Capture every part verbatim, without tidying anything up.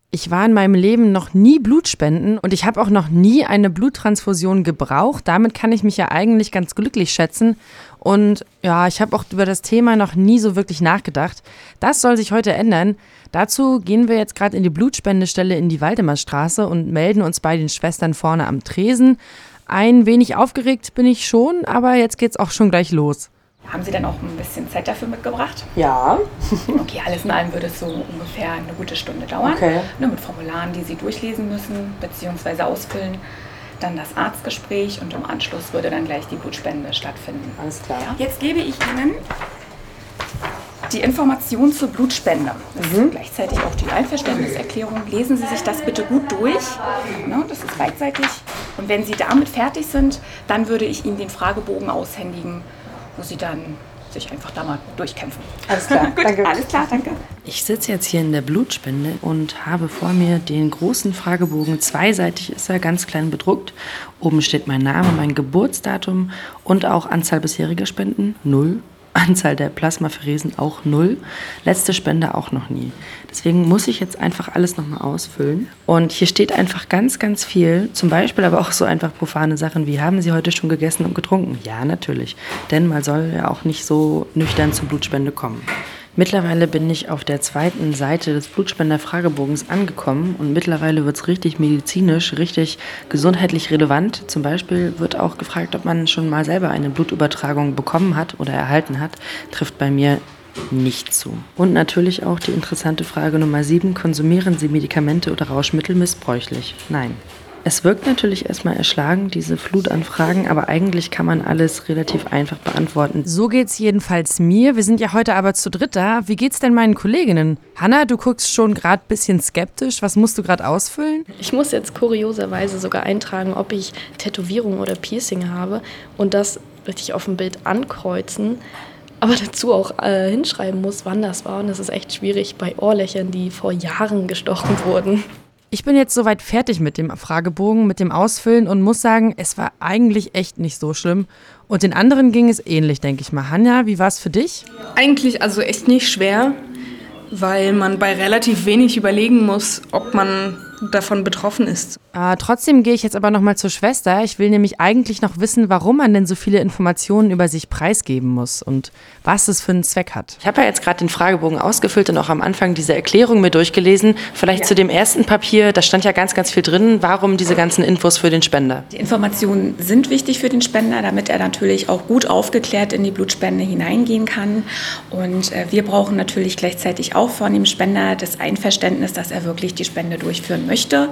Ich war in meinem Leben noch nie Blutspenden und ich habe auch noch nie eine Bluttransfusion gebraucht. Damit kann ich mich ja eigentlich ganz glücklich schätzen. Und ja, ich habe auch über das Thema noch nie so wirklich nachgedacht. Das soll sich heute ändern. Dazu gehen wir jetzt gerade in die Blutspendestelle in die Waldemarstraße und melden uns bei den Schwestern vorne am Tresen. Ein wenig aufgeregt bin ich schon, aber jetzt geht's auch schon gleich los. Haben Sie denn auch ein bisschen Zeit dafür mitgebracht? Ja. Okay, alles in allem würde es so ungefähr eine gute Stunde dauern. Okay. Ne, mit Formularen, die Sie durchlesen müssen bzw. ausfüllen. Dann das Arztgespräch und im Anschluss würde dann gleich die Blutspende stattfinden. Alles klar. Ja. Jetzt gebe ich Ihnen die Information zur Blutspende. Das mhm. ist gleichzeitig auch die Einverständniserklärung. Lesen Sie sich das bitte gut durch. Ne, das ist beidseitig. Und wenn Sie damit fertig sind, dann würde ich Ihnen den Fragebogen aushändigen, wo Sie dann sich einfach da mal durchkämpfen. Alles klar, Gut, danke. Alles klar, danke. Ich sitze jetzt hier in der Blutspende und habe vor mir den großen Fragebogen. Zweiseitig ist er, ganz klein bedruckt. Oben steht mein Name, mein Geburtsdatum und auch Anzahl bisheriger Spenden, null. Anzahl der Plasmapheresen auch null. Letzte Spende auch noch nie. Deswegen muss ich jetzt einfach alles nochmal ausfüllen. Und hier steht einfach ganz, ganz viel. Zum Beispiel aber auch so einfach profane Sachen wie: Haben Sie heute schon gegessen und getrunken? Ja, natürlich. Denn man soll ja auch nicht so nüchtern zur Blutspende kommen. Mittlerweile bin ich auf der zweiten Seite des Blutspender-Fragebogens angekommen und mittlerweile wird es richtig medizinisch, richtig gesundheitlich relevant. Zum Beispiel wird auch gefragt, ob man schon mal selber eine Blutübertragung bekommen hat oder erhalten hat. Trifft bei mir nicht zu. Und natürlich auch die interessante Frage Nummer sieben: Konsumieren Sie Medikamente oder Rauschmittel missbräuchlich? Nein. Es wirkt natürlich erstmal erschlagend, diese Flut an Fragen, aber eigentlich kann man alles relativ einfach beantworten. So geht's jedenfalls mir. Wir sind ja heute aber zu dritt da. Wie geht's denn meinen Kolleginnen? Hanna, du guckst schon gerade ein bisschen skeptisch. Was musst du gerade ausfüllen? Ich muss jetzt kurioserweise sogar eintragen, ob ich Tätowierung oder Piercing habe und das richtig auf dem Bild ankreuzen. Aber dazu auch äh, hinschreiben muss, wann das war. Und das ist echt schwierig bei Ohrlöchern, die vor Jahren gestochen wurden. Ich bin jetzt soweit fertig mit dem Fragebogen, mit dem Ausfüllen und muss sagen, es war eigentlich echt nicht so schlimm. Und den anderen ging es ähnlich, denke ich mal. Hanja, wie war es für dich? Eigentlich also echt nicht schwer, weil man bei relativ wenig überlegen muss, ob man davon betroffen ist. Äh, trotzdem gehe ich jetzt aber nochmal zur Schwester. Ich will nämlich eigentlich noch wissen, warum man denn so viele Informationen über sich preisgeben muss und was es für einen Zweck hat. Ich habe ja jetzt gerade den Fragebogen ausgefüllt und auch am Anfang diese Erklärung mir durchgelesen. Vielleicht ja. Zu dem ersten Papier, da stand ja ganz, ganz viel drin. Warum diese ganzen Infos für den Spender? Die Informationen sind wichtig für den Spender, damit er natürlich auch gut aufgeklärt in die Blutspende hineingehen kann. Und äh, wir brauchen natürlich gleichzeitig auch von dem Spender das Einverständnis, dass er wirklich die Spende durchführen möchte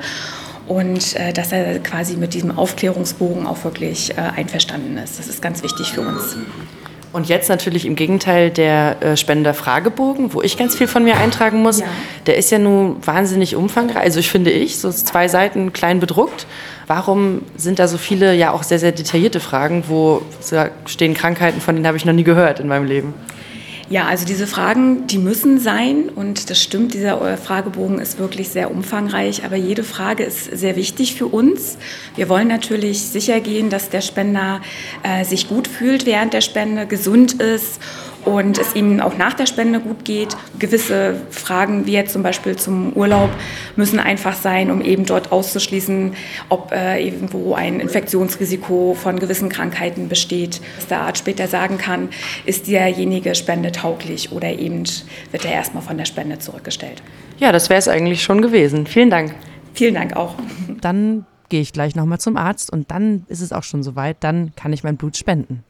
und äh, dass er quasi mit diesem Aufklärungsbogen auch wirklich äh, einverstanden ist. Das ist ganz wichtig für uns. Und jetzt natürlich im Gegenteil der äh, Spender-Fragebogen, wo ich ganz viel von mir eintragen muss. Ja. Der ist ja nun wahnsinnig umfangreich, also ich finde ich, so zwei Seiten klein bedruckt. Warum sind da so viele, ja auch sehr, sehr detaillierte Fragen, wo da stehen Krankheiten, von denen habe ich noch nie gehört in meinem Leben? Ja, also diese Fragen, die müssen sein und das stimmt, dieser Fragebogen ist wirklich sehr umfangreich, aber jede Frage ist sehr wichtig für uns. Wir wollen natürlich sicher gehen, dass der Spender äh, sich gut fühlt während der Spende, gesund ist und es ihm auch nach der Spende gut geht. Gewisse Fragen, wie jetzt zum Beispiel zum Urlaub, müssen einfach sein, um eben dort auszuschließen, ob äh, irgendwo ein Infektionsrisiko von gewissen Krankheiten besteht. Dass der Arzt später sagen kann, ist derjenige spendetauglich oder eben wird er erstmal von der Spende zurückgestellt. Ja, das wäre es eigentlich schon gewesen. Vielen Dank. Vielen Dank auch. Dann gehe ich gleich nochmal zum Arzt und dann ist es auch schon soweit, dann kann ich mein Blut spenden.